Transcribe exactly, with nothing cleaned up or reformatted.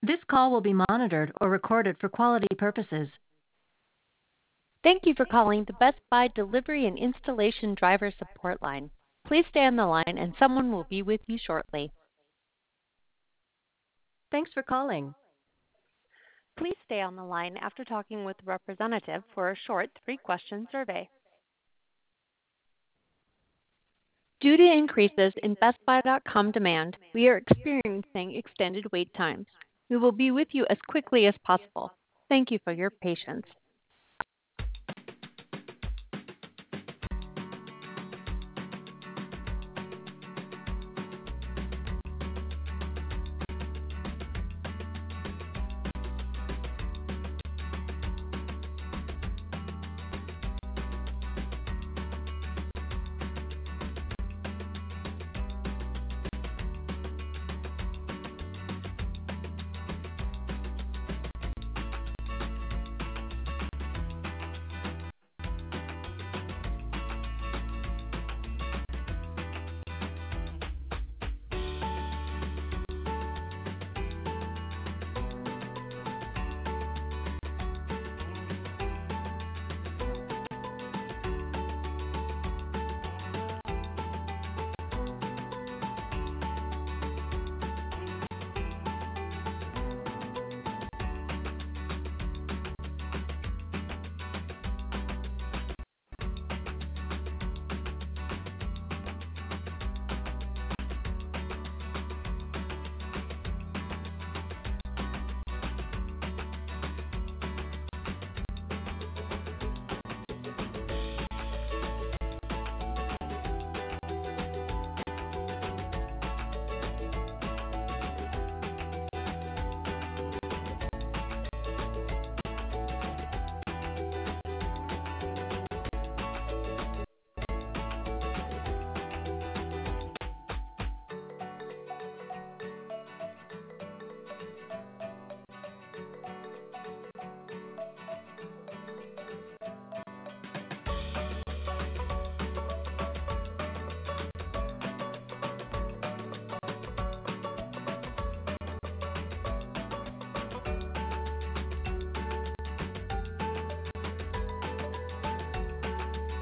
This call will be monitored or recorded for quality purposes. Thank you for calling the Best Buy Delivery and Installation Driver Support Line. Please stay on the line and someone will be with you shortly. Thanks for calling. Please stay on the line after talking with a representative for a short three-question survey. Due to increases in Best Buy dot com demand, we are experiencing extended wait times. We will be with you as quickly as possible. Thank you for your patience.